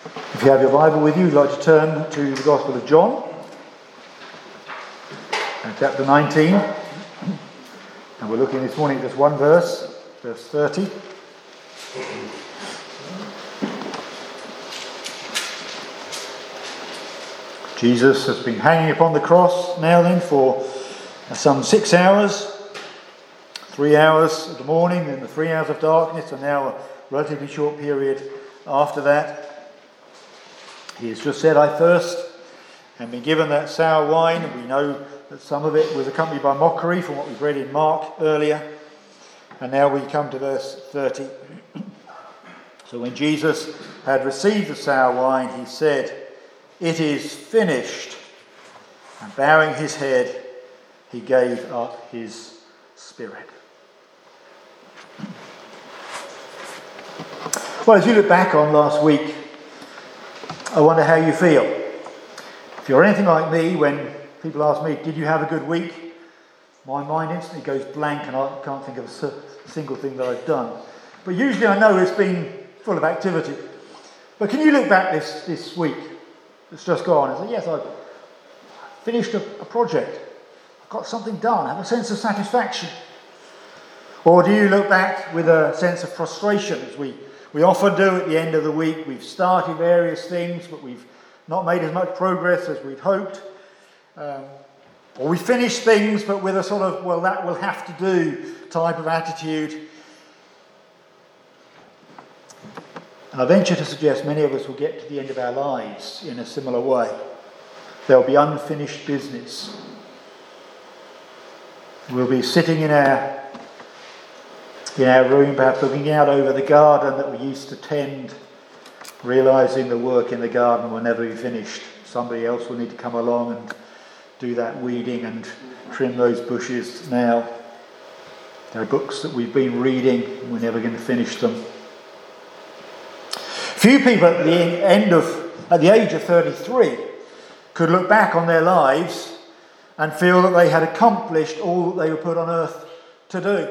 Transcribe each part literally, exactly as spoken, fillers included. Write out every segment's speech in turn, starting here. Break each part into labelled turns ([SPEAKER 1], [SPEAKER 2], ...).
[SPEAKER 1] If you have your Bible with you, you'd like to turn to the Gospel of John, chapter nineteen. And we're looking this morning at just one verse, verse thirty. Jesus has been hanging upon the cross now then for some six hours. Three hours of the morning, then the three hours of darkness, and now a relatively short period after that. He has just said, "I thirst," and been given that sour wine, and we know that some of it was accompanied by mockery from what we've read in Mark earlier. And now we come to verse thirty. So when Jesus had received the sour wine, he said, "It is finished." And bowing his head, he gave up his spirit. Well, as you look back on last week, I wonder how you feel. If you're anything like me, when people ask me, "Did you have a good week?" my mind instantly goes blank and I can't think of a single thing that I've done. But usually I know it's been full of activity. But can you look back this, this week that's just gone and say, "Yes, I finished a, a project. I got something done. I have a sense of satisfaction"? Or do you look back with a sense of frustration, as we We often do at the end of the week? We've started various things, but we've not made as much progress as we'd hoped. Um, or we finish things, but with a sort of, "well, that will have to do" type of attitude. And I venture to suggest many of us will get to the end of our lives in a similar way. There'll be unfinished business. We'll be sitting in our in our room, perhaps looking out over the garden that we used to tend, realising the work in the garden will never be finished. Somebody else will need to come along and do that weeding and trim those bushes now. There are books that we've been reading, and we're never going to finish them. Few people at the end of, at the age of thirty-three, could look back on their lives and feel that they had accomplished all that they were put on earth to do.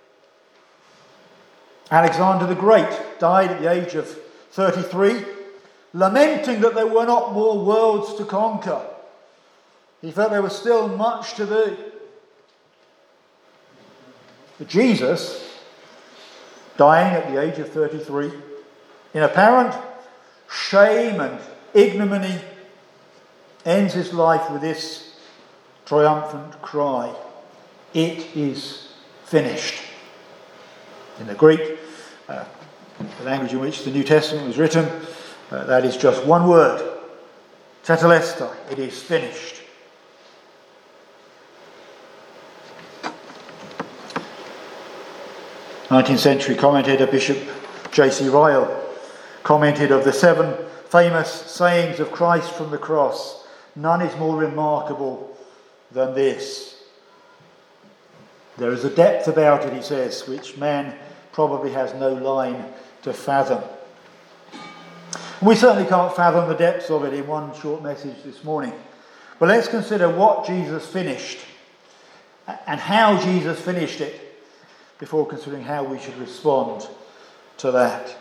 [SPEAKER 1] Alexander the Great died at the age of thirty-three, lamenting that there were not more worlds to conquer. He felt there was still much to do. But Jesus, dying at the age of thirty-three, in apparent shame and ignominy, ends his life with this triumphant cry, "It is finished." In the Greek, uh, the language in which the New Testament was written, uh, that is just one word, tetelestai, it is finished. nineteenth century commentator Bishop J C Ryle commented of the seven famous sayings of Christ from the cross, "None is more remarkable than this." There is a depth about it, he says, which man probably has no line to fathom. We certainly can't fathom the depths of it in one short message this morning. But let's consider what Jesus finished and how Jesus finished it before considering how we should respond to that.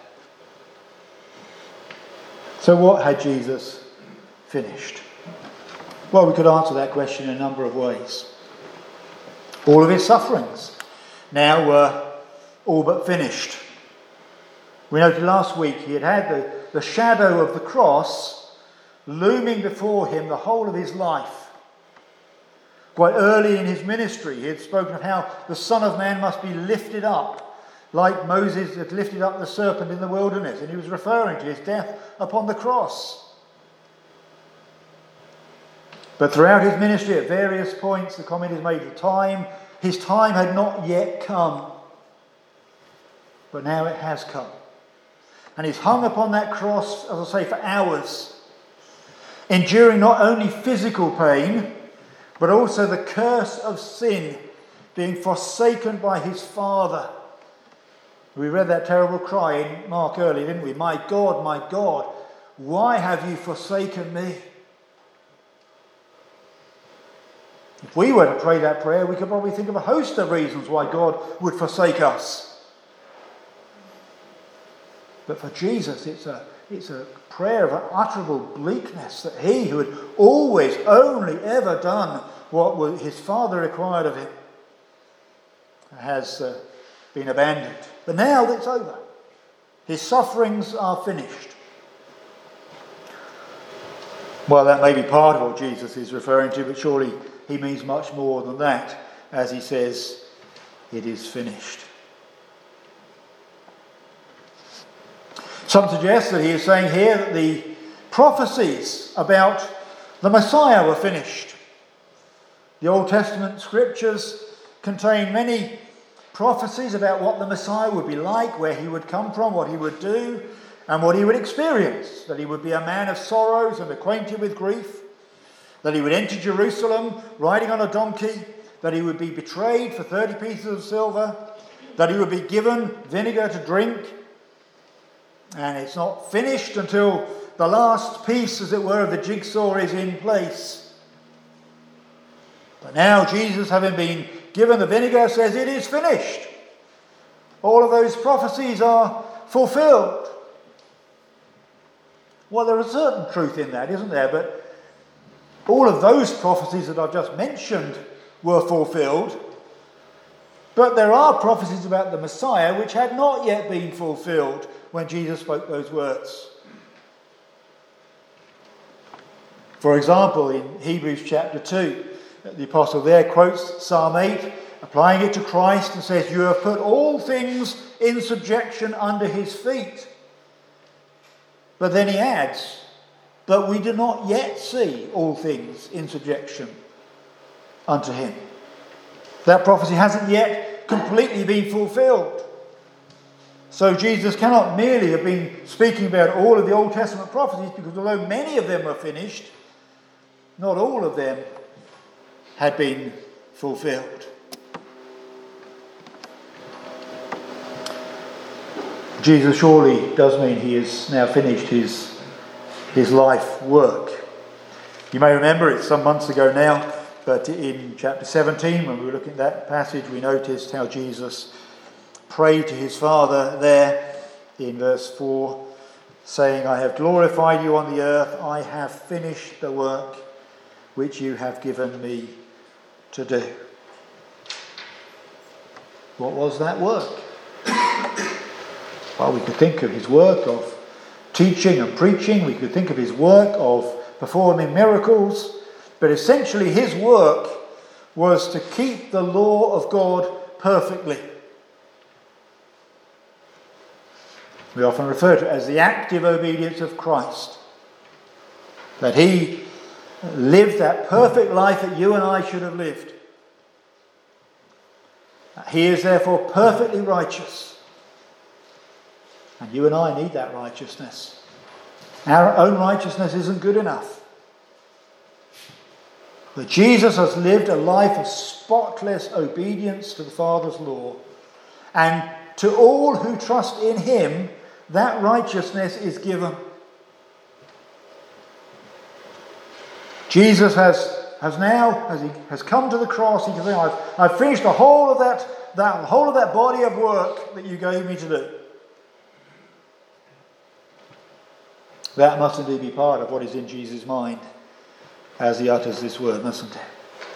[SPEAKER 1] So what had Jesus finished? Well, we could answer that question in a number of ways. All of his sufferings now were all but finished. We noted last week he had had the, the shadow of the cross looming before him the whole of his life. Quite early in his ministry, he had spoken of how the Son of Man must be lifted up, like Moses had lifted up the serpent in the wilderness, and he was referring to his death upon the cross. But throughout his ministry, at various points, the comment is made, the time, his time had not yet come. But now it has come. And he's hung upon that cross, as I say, for hours, enduring not only physical pain, but also the curse of sin, being forsaken by his Father. We read that terrible cry in Mark earlier, didn't we? "My God, my God, why have you forsaken me?" If we were to pray that prayer, we could probably think of a host of reasons why God would forsake us. But for Jesus, it's a, it's a prayer of unutterable bleakness that he who had always, only ever done what his Father required of him has uh, been abandoned. But now it's over. His sufferings are finished. Well, that may be part of what Jesus is referring to, but surely he means much more than that as he says, it is finished. Some suggest that he is saying here that the prophecies about the Messiah were finished. The Old Testament scriptures contain many prophecies about what the Messiah would be like, where he would come from, what he would do, and what he would experience. That he would be a man of sorrows and acquainted with grief. That he would enter Jerusalem riding on a donkey. That he would be betrayed for thirty pieces of silver. That he would be given vinegar to drink. And it's not finished until the last piece, as it were, of the jigsaw is in place. But now Jesus, having been given the vinegar, says it is finished. All of those prophecies are fulfilled. Well, there is certain truth in that, isn't there? But all of those prophecies that I've just mentioned were fulfilled. But there are prophecies about the Messiah which had not yet been fulfilled when Jesus spoke those words. For example, in Hebrews chapter two, the apostle there quotes Psalm eight, applying it to Christ, and says, "You have put all things in subjection under his feet." But then he adds, "But we do not yet see all things in subjection unto him." That prophecy hasn't yet completely been fulfilled. So Jesus cannot merely have been speaking about all of the Old Testament prophecies, because although many of them were finished, not all of them had been fulfilled. Jesus surely does mean he has now finished his, his life work. You may remember, it's some months ago now, but in chapter seventeen, when we were looking at that passage, we noticed how Jesus prayed to his Father there in verse four, saying, "I have glorified you on the earth. I have finished the work which you have given me to do." What was that work? Well, we could think of his work of teaching and preaching. We could think of his work of performing miracles. But essentially his work was to keep the law of God perfectly. We often refer to it as the active obedience of Christ. That he lived that perfect life that you and I should have lived. He is therefore perfectly righteous. And you and I need that righteousness. Our own righteousness isn't good enough. But Jesus has lived a life of spotless obedience to the Father's law. And to all who trust in him, that righteousness is given. Jesus has, has now, as he has come to the cross, he can say, I've, I've finished the whole of that, that whole of that body of work that you gave me to do. That must indeed be part of what is in Jesus' mind as he utters this word, mustn't it?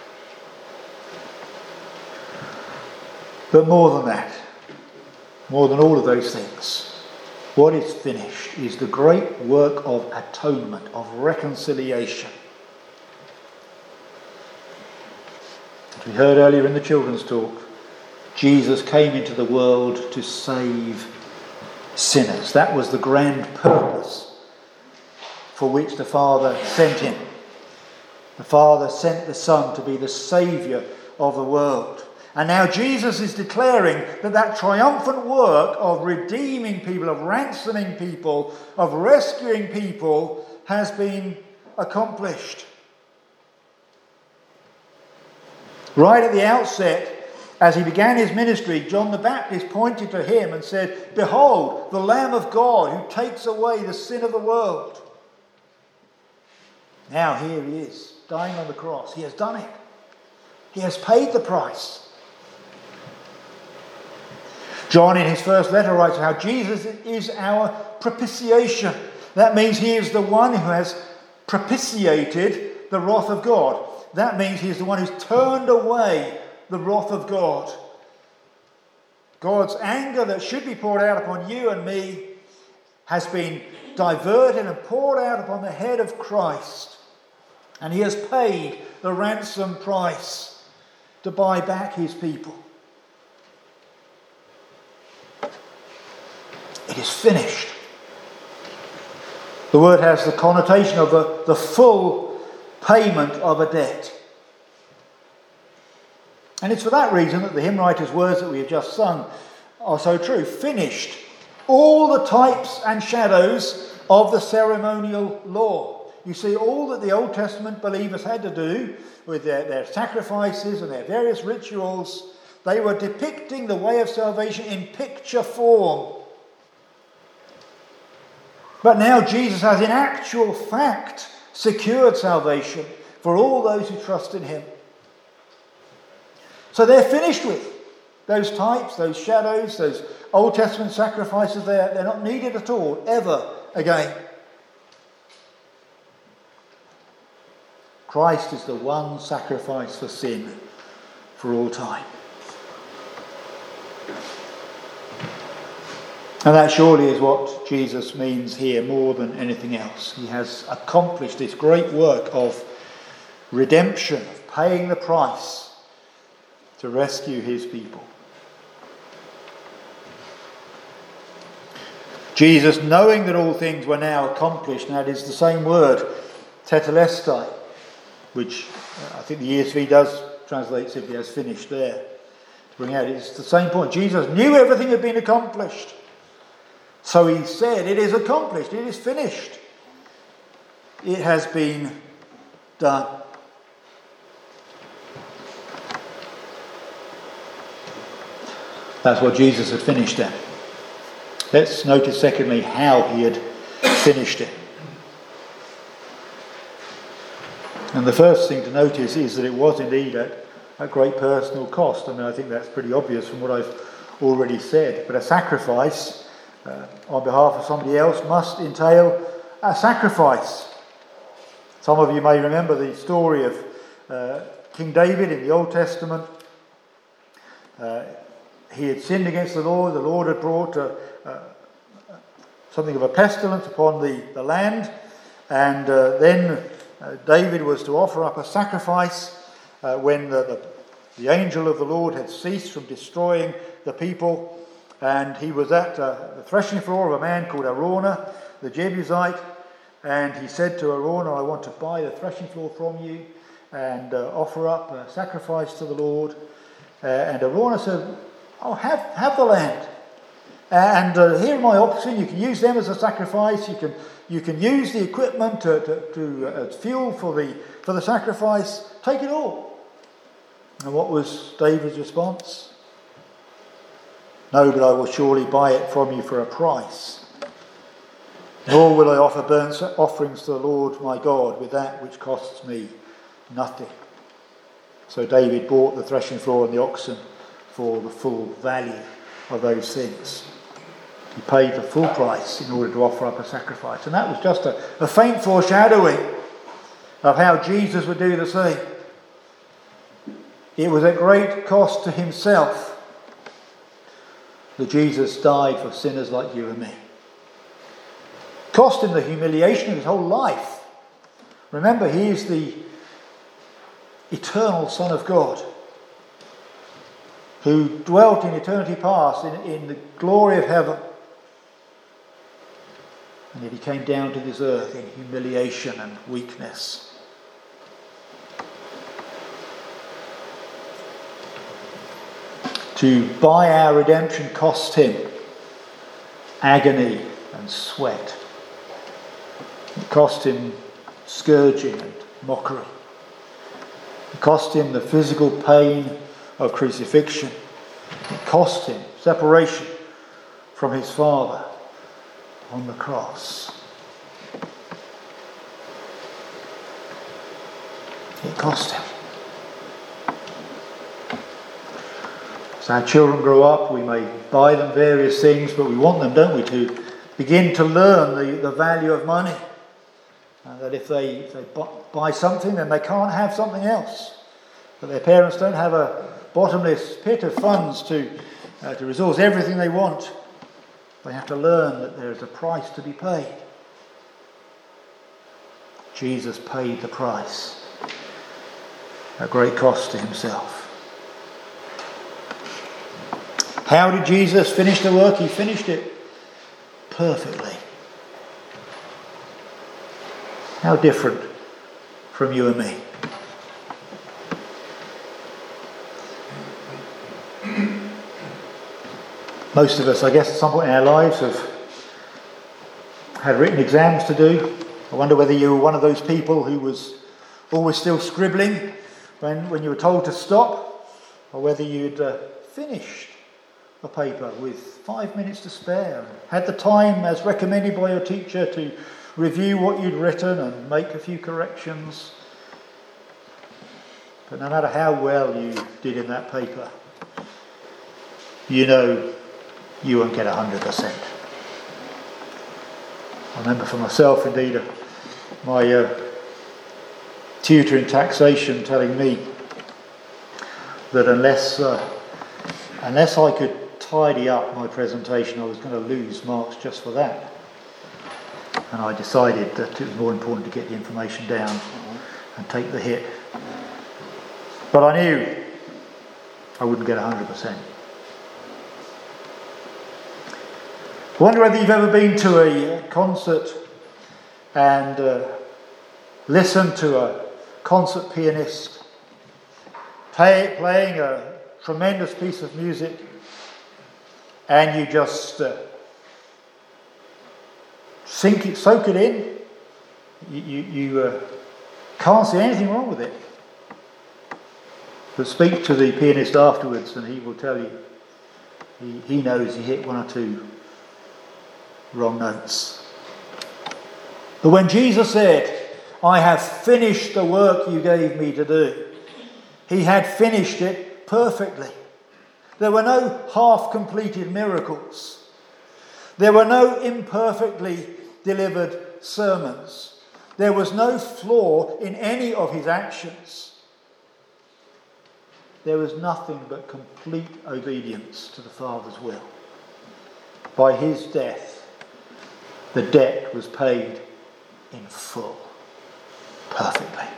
[SPEAKER 1] But more than that, more than all of those things, what is finished is the great work of atonement, of reconciliation. As we heard earlier in the children's talk, Jesus came into the world to save sinners. That was the grand purpose for which the Father sent him. The Father sent the Son to be the Saviour of the world. And now Jesus is declaring that that triumphant work of redeeming people, of ransoming people, of rescuing people has been accomplished. Right at the outset, as he began his ministry, John the Baptist pointed to him and said, "Behold, the Lamb of God who takes away the sin of the world." Now here he is, dying on the cross. He has done it. He has paid the price. John in his first letter writes how Jesus is our propitiation. That means he is the one who has propitiated the wrath of God. That means he is the one who's turned away the wrath of God. God's anger that should be poured out upon you and me has been diverted and poured out upon the head of Christ. And he has paid the ransom price to buy back his people. It is finished. The word has the connotation of the, the full payment of a debt. And it's for that reason that the hymn writer's words that we have just sung are so true. Finished. All the types and shadows of the ceremonial law. You see, all that the Old Testament believers had to do with their, their sacrifices and their various rituals, they were depicting the way of salvation in picture form. But now Jesus has in actual fact secured salvation for all those who trust in him. So they're finished with those types, those shadows, those Old Testament sacrifices. They're, they're not needed at all, ever again. Christ is the one sacrifice for sin for all time. And that surely is what Jesus means here more than anything else. He has accomplished this great work of redemption, of paying the price to rescue his people. Jesus, knowing that all things were now accomplished, and that is the same word, tetelestai, which I think the E S V does translate simply as finished there. To bring out, it's the same point. Jesus knew everything had been accomplished. So he said, it is accomplished, it is finished. It has been done. That's what Jesus had finished then. Let's notice secondly how he had finished it. And the first thing to notice is that it was indeed at a great personal cost. I mean, I think that's pretty obvious from what I've already said. But a sacrifice uh, on behalf of somebody else must entail a sacrifice. Some of you may remember the story of uh, King David in the Old Testament. Uh, he had sinned against the Lord. The Lord had brought uh, uh, something of a pestilence upon the, the land. And uh, then uh, David was to offer up a sacrifice uh, when the, the, the angel of the Lord had ceased from destroying the people. And he was at uh, the threshing floor of a man called Araunah, the Jebusite. And he said to Araunah, I want to buy the threshing floor from you and uh, offer up a sacrifice to the Lord. Uh, and Araunah said, oh, have, have the land. And uh, here are my oxen. You can use them as a sacrifice. You can you can use the equipment to, to, to uh, as fuel for the for the sacrifice. Take it all. And what was David's response? No, but I will surely buy it from you for a price. Nor will I offer burnt offerings to the Lord my God with that which costs me nothing. So David bought the threshing floor and the oxen for the full value of those things. He paid the full price in order to offer up a sacrifice. And that was just a, a faint foreshadowing of how Jesus would do the same. It was at great cost to himself that Jesus died for sinners like you and me. Cost him the humiliation of his whole life. Remember, he is the eternal Son of God who dwelt in eternity past in, in the glory of heaven. And yet he came down to this earth in humiliation and weakness. To buy our redemption cost him agony and sweat. It cost him scourging and mockery. It cost him the physical pain of crucifixion. It cost him separation from his Father on the cross. It cost him. As our children grow up, we may buy them various things, but we want them, don't we, to begin to learn the, the value of money. And that if they, if they buy something, then they can't have something else. That their parents don't have a bottomless pit of funds to, uh, to resource everything they want. They have to learn that there is a price to be paid. Jesus paid the price at great cost to himself. How did Jesus finish the work? He finished it perfectly. How different from you and me. Most of us, I guess, at some point in our lives have had written exams to do. I wonder whether you were one of those people who was always still scribbling when, when you were told to stop, or whether you'd uh, finished a paper with five minutes to spare, and had the time as recommended by your teacher to review what you'd written and make a few corrections. But no matter how well you did in that paper, you know you won't get one hundred percent. I remember for myself, indeed, uh, my uh, tutor in taxation telling me that unless uh, unless I could tidy up my presentation, I was going to lose marks just for that. And I decided that it was more important to get the information down and take the hit. But I knew I wouldn't get one hundred percent. I wonder whether you've ever been to a concert and uh, listened to a concert pianist play, playing a tremendous piece of music, and you just uh, sink it, soak it in. You, you, you uh, can't see anything wrong with it. But speak to the pianist afterwards and he will tell you he, he knows he hit one or two wrong notes. But when Jesus said, "I have finished the work you gave me to do," he had finished it perfectly. There were no half-completed miracles. There were no imperfectly delivered sermons. There was no flaw in any of his actions. There was nothing but complete obedience to the Father's will. By his death, the debt was paid in full, perfectly.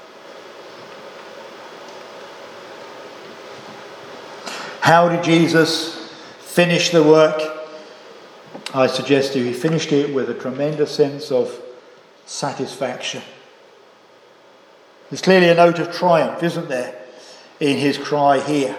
[SPEAKER 1] How did Jesus finish the work? I suggest to you, he finished it with a tremendous sense of satisfaction. There's clearly a note of triumph, isn't there, in his cry here.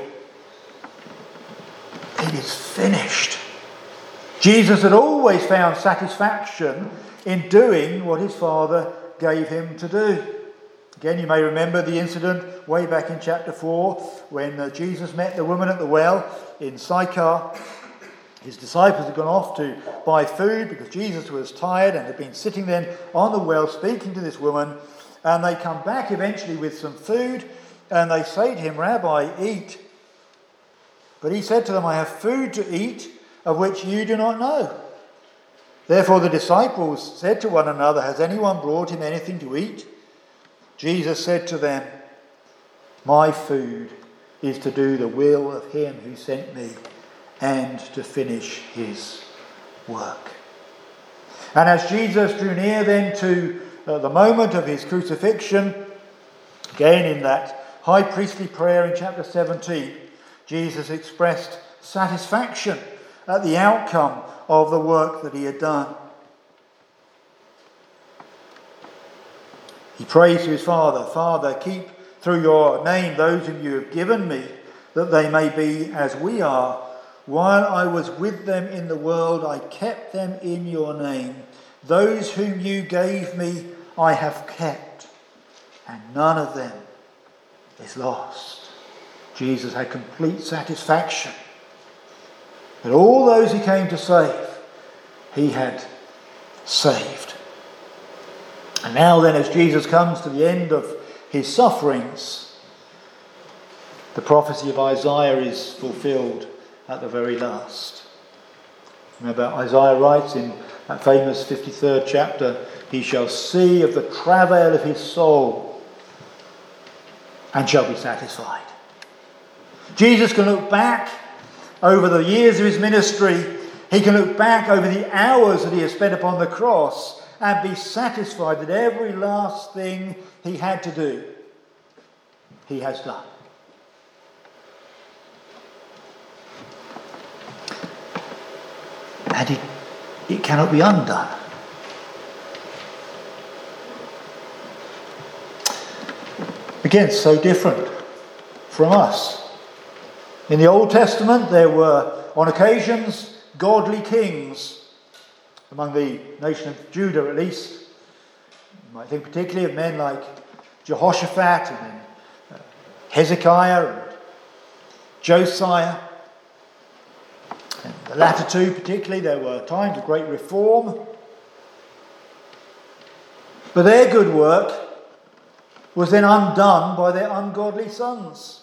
[SPEAKER 1] It is finished. Jesus had always found satisfaction in doing what his Father gave him to do. Again, you may remember the incident way back in chapter four when uh, Jesus met the woman at the well in Sychar. His disciples had gone off to buy food because Jesus was tired and had been sitting then on the well speaking to this woman, and they come back eventually with some food and they say to him, "Rabbi, eat." But he said to them, "I have food to eat of which you do not know." Therefore the disciples said to one another, "Has anyone brought him anything to eat?" Jesus said to them, "My food is to do the will of him who sent me and to finish his work." And as Jesus drew near then to uh, the moment of his crucifixion, again in that high priestly prayer in chapter seventeen, Jesus expressed satisfaction at the outcome of the work that he had done. He prays to his Father, "Father, keep through your name those whom you have given me, that they may be as we are. While I was with them in the world, I kept them in your name. Those whom you gave me, I have kept, and none of them is lost." Jesus had complete satisfaction that all those he came to save, he had saved. And now then, as Jesus comes to the end of his sufferings, the prophecy of Isaiah is fulfilled at the very last. Remember, Isaiah writes in that famous fifty-third chapter, he shall see of the travail of his soul and shall be satisfied. Jesus can look back over the years of his ministry. He can look back over the hours that he has spent upon the cross and be satisfied that every last thing he had to do, he has done. And it, it cannot be undone. Again, so different from us. In the Old Testament, there were, on occasions, godly kings among the nation of Judah, at least. You might think particularly of men like Jehoshaphat and then uh, Hezekiah and Josiah. And the latter two particularly, there were times of great reform. But their good work was then undone by their ungodly sons.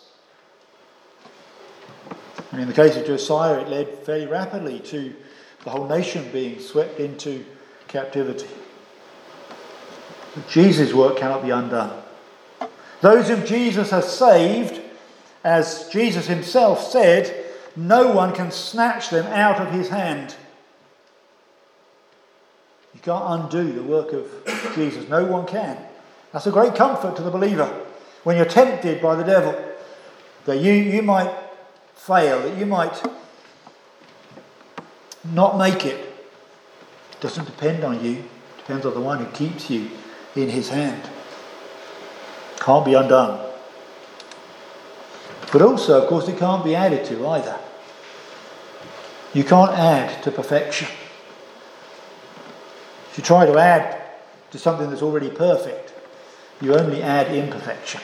[SPEAKER 1] And in the case of Josiah, it led fairly rapidly to the whole nation being swept into captivity. But Jesus' work cannot be undone. Those whom Jesus has saved, as Jesus himself said, no one can snatch them out of his hand. You can't undo the work of Jesus. No one can. That's a great comfort to the believer when you're tempted by the devil, that you, you might fail, that you might not make it. It doesn't depend on you. It depends on the one who keeps you in his hand. Can't be undone. But also, of course, it can't be added to either. You can't add to perfection. If you try to add to something that's already perfect, you only add imperfection.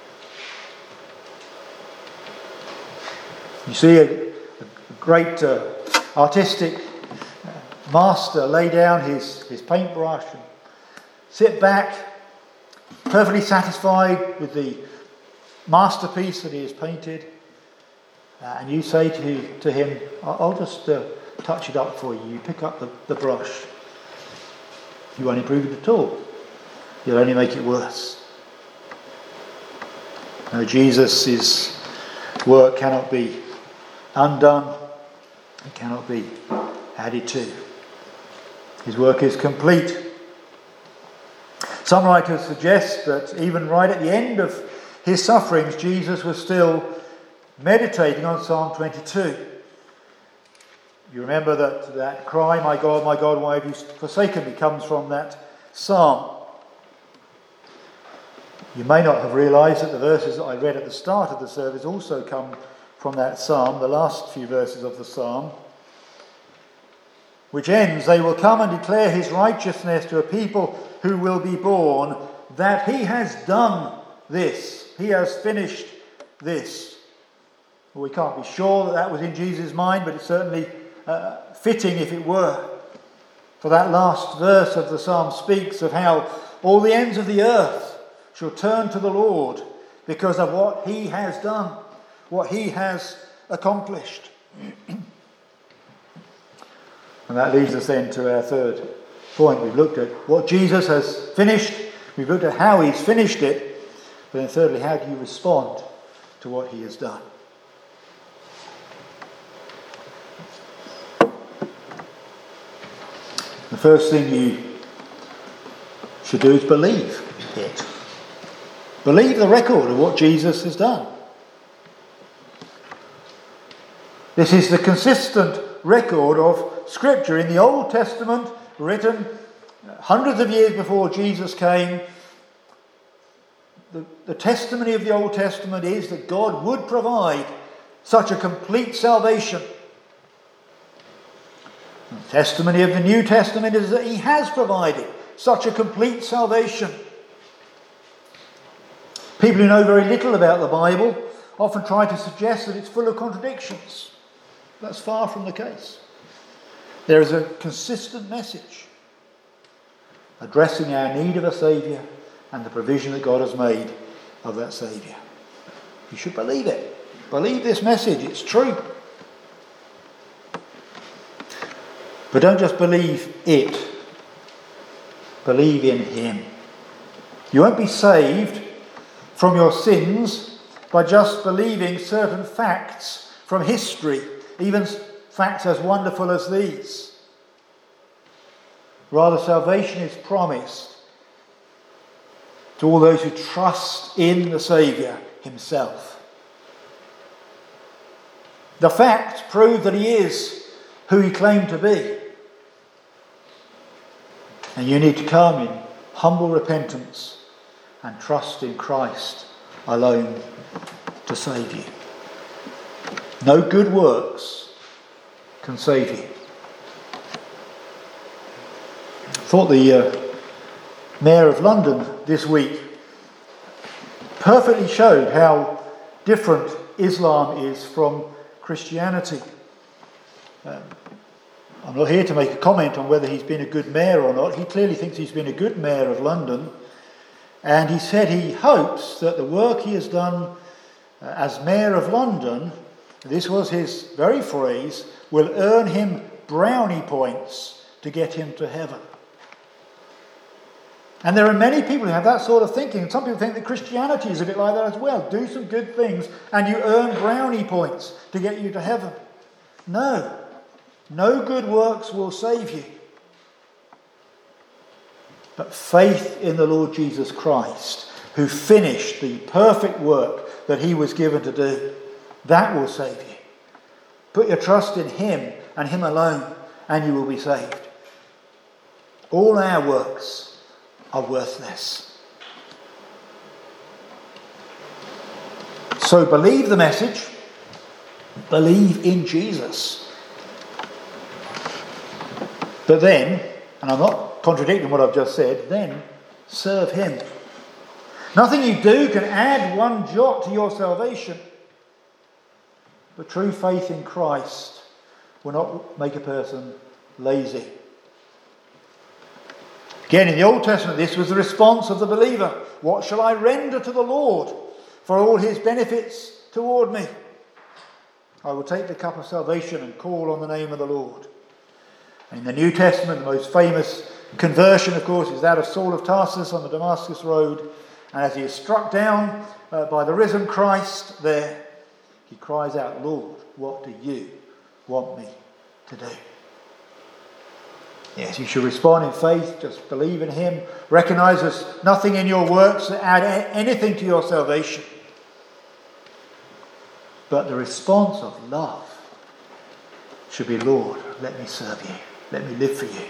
[SPEAKER 1] You see a, a great uh, artistic master lay down his, his paintbrush and sit back, perfectly satisfied with the masterpiece that he has painted, uh, and you say to, to him, I'll just uh, touch it up for you. You pick up the, the brush. You won't improve it at all. You'll only make it worse. No, Jesus' work cannot be undone. It cannot be added to. His work is complete. Some writers suggest that even right at the end of his sufferings, Jesus was still meditating on Psalm twenty-two. You remember that that cry, my God, my God, why have you forsaken me, comes from that psalm. You may not have realised that the verses that I read at the start of the service also come from that psalm, the last few verses of the psalm, which ends, they will come and declare his righteousness to a people who will be born, that he has done this. He has finished this. Well, we can't be sure that that was in Jesus' mind, but it's certainly uh, fitting if it were. For that last verse of the psalm speaks of how all the ends of the earth shall turn to the Lord because of what he has done, what he has accomplished. And that leads us then to our third point. We've looked at what Jesus has finished. We've looked at how he's finished it. But then thirdly, how do you respond to what he has done? The first thing you should do is believe it. Believe the record of what Jesus has done. This is the consistent record of Scripture in the Old Testament, written hundreds of years before Jesus came. The, the testimony of the Old Testament is that God would provide such a complete salvation. The testimony of the New Testament is that he has provided such a complete salvation. People who know very little about the Bible often try to suggest that it's full of contradictions. That's far from the case. There is a consistent message addressing our need of a Saviour and the provision that God has made of that Saviour. You should believe it. Believe this message. It's true. But don't just believe it. Believe in him. You won't be saved from your sins by just believing certain facts from history, even facts as wonderful as these. Rather, salvation is promised to all those who trust in the Saviour himself. The facts prove that he is who he claimed to be. And you need to come in humble repentance and trust in Christ alone to save you. No good works can save you. I thought the uh, Mayor of London this week perfectly showed how different Islam is from Christianity. Um, I'm not here to make a comment on whether he's been a good mayor or not. He clearly thinks he's been a good mayor of London. And he said he hopes that the work he has done uh, as mayor of London, this was his very phrase, will earn him brownie points to get him to heaven. And there are many people who have that sort of thinking. Some people think that Christianity is a bit like that as well. Do some good things and you earn brownie points to get you to heaven. No. No good works will save you. But faith in the Lord Jesus Christ, who finished the perfect work that he was given to do, that will save you. Put your trust in him and him alone, and you will be saved. All our works are worthless. So believe the message. Believe in Jesus. But then, and I'm not contradicting what I've just said, then serve him. Nothing you do can add one jot to your salvation. But true faith in Christ will not make a person lazy. Again, in the Old Testament, this was the response of the believer. What shall I render to the Lord for all his benefits toward me? I will take the cup of salvation and call on the name of the Lord. In the New Testament, the most famous conversion, of course, is that of Saul of Tarsus on the Damascus Road. And as he is struck down uh, by the risen Christ there, he cries out, Lord, what do you want me to do? Yes, you should respond in faith, just believe in him. Recognise there's nothing in your works that add a- anything to your salvation. But the response of love should be, Lord, let me serve you. Let me live for you.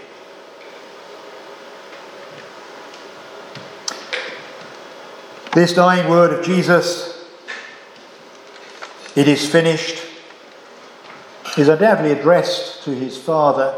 [SPEAKER 1] This dying word of Jesus, it is finished, is undoubtedly addressed to his Father,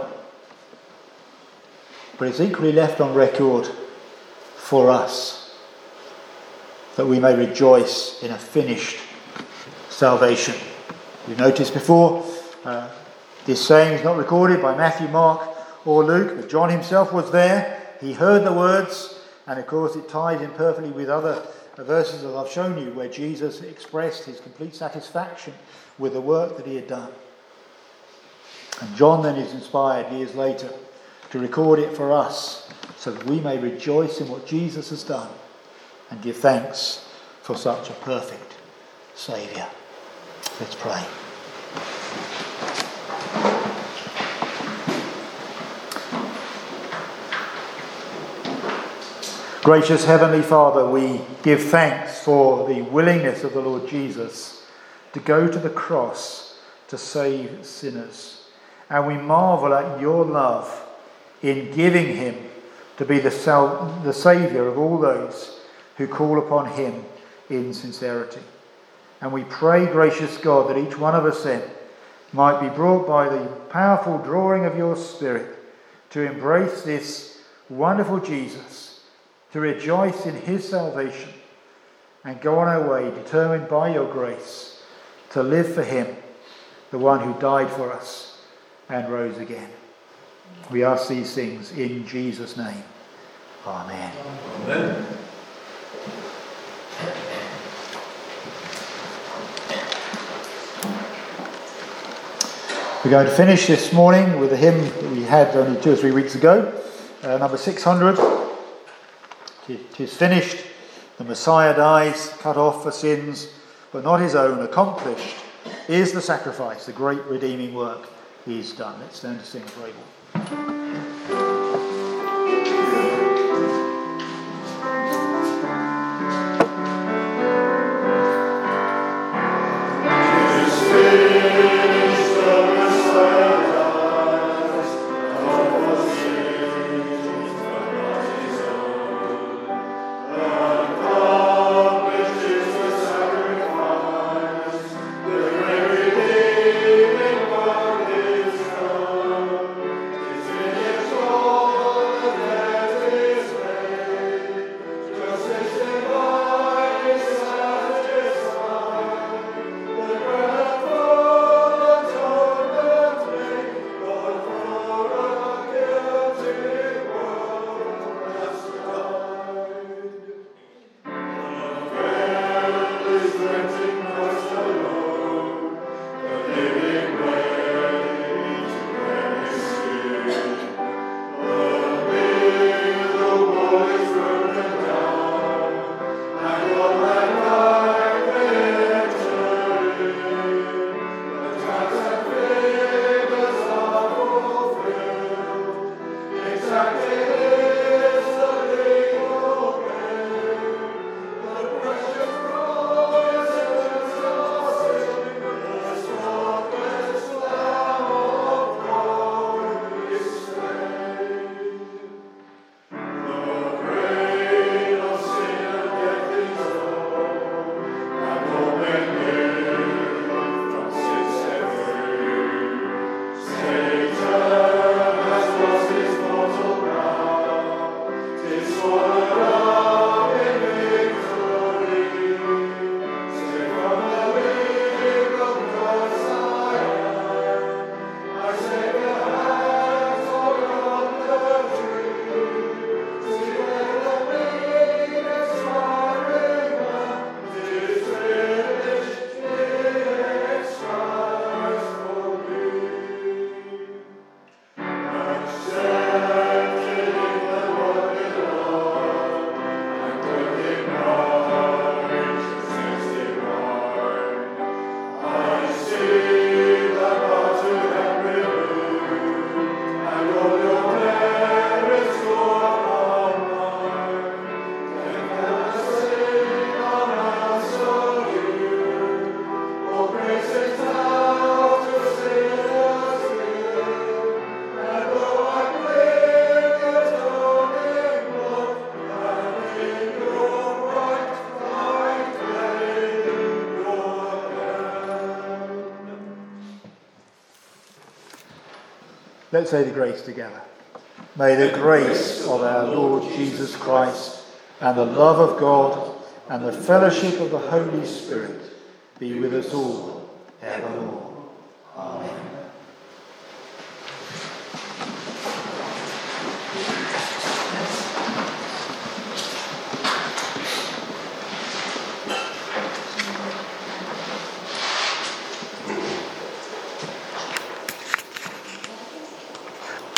[SPEAKER 1] but it's equally left on record for us, that we may rejoice in a finished salvation. You noticed before, uh, this saying is not recorded by Matthew, Mark or Luke, but John himself was there. He heard the words, and of course it ties in perfectly with other verses that I've shown you, where Jesus expressed his complete satisfaction with the work that he had done. And John then is inspired years later to record it for us, so that we may rejoice in what Jesus has done and give thanks for such a perfect Saviour. Let's pray. Gracious Heavenly Father, we give thanks for the willingness of the Lord Jesus to go to the cross to save sinners. And we marvel at your love in giving him to be the, sal- the Saviour of all those who call upon him in sincerity. And we pray, gracious God, that each one of us then might be brought by the powerful drawing of your Spirit to embrace this wonderful Jesus, to rejoice in his salvation, and go on our way determined by your grace to live for him, the one who died for us and rose again. We ask these things in Jesus' name. Amen.
[SPEAKER 2] Amen.
[SPEAKER 1] We're going to finish this morning with a hymn that we had only two or three weeks ago, uh, number six hundred. "'Tis finished, the Messiah dies, cut off for sins, but not his own. Accomplished is the sacrifice, the great redeeming work he's done." Let's stand to sing for Abel. Let's say the grace together. May the grace of our Lord Jesus Christ and the love of God and the fellowship of the Holy Spirit be with us all evermore. Amen.